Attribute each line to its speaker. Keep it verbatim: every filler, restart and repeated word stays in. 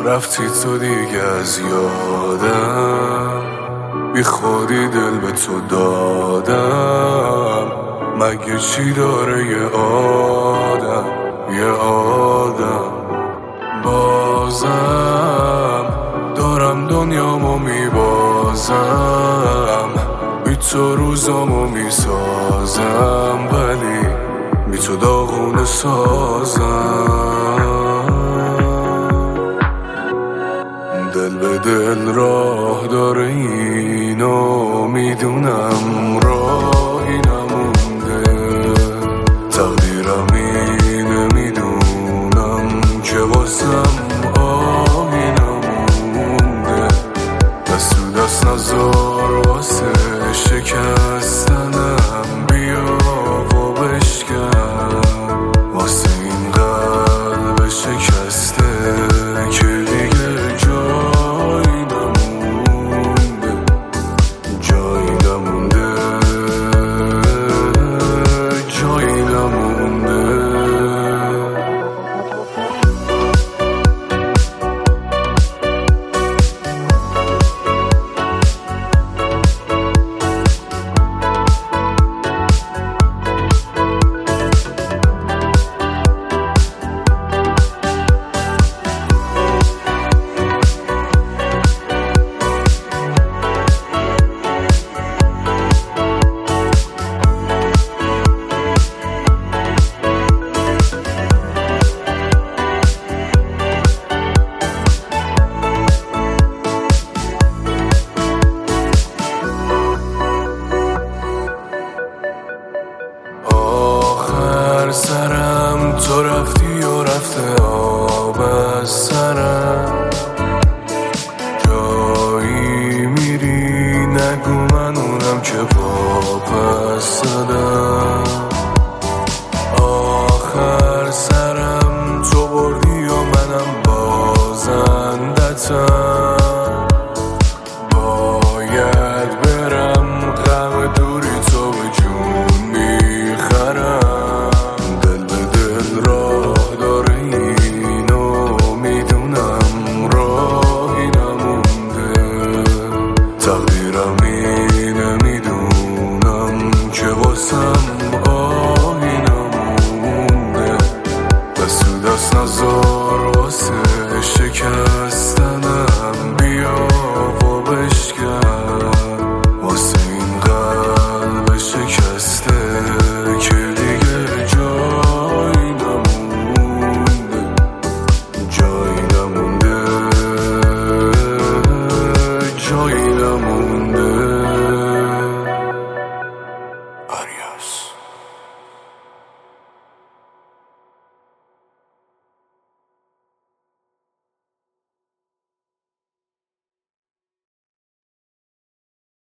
Speaker 1: رفتی تو دیگه از یادم، بی خودی دل به تو دادم. مگه چی داره یه آدم، یه آدم؟ بازم دارم دنیامو میبازم، بی تو روزامو میسازم، ولی بی تو داغونه سازم. دل به دل راه داره اینو میدونم، راهی نمونده. تقدیرم اینه میدونم که واسم آهی نمونده. دست تو دست نزار واسه شکستنم، بیا و بشکن واسه این قلب شکسته که دیگه جایی نمونده، جایی نمونده، جایی نمونده. سرم تو رفتی و رفته آب از سرم، جایی میری نگو من اونم که واپس زدم. آخر سرم تو بردی و منم بازندتم، باید برم غم دوری تو به جون میخرم. تقدیرم اینه میدونم که واسم آهی نمونده. دست تو دست نزار واسه شکستنم، بیا و بشکن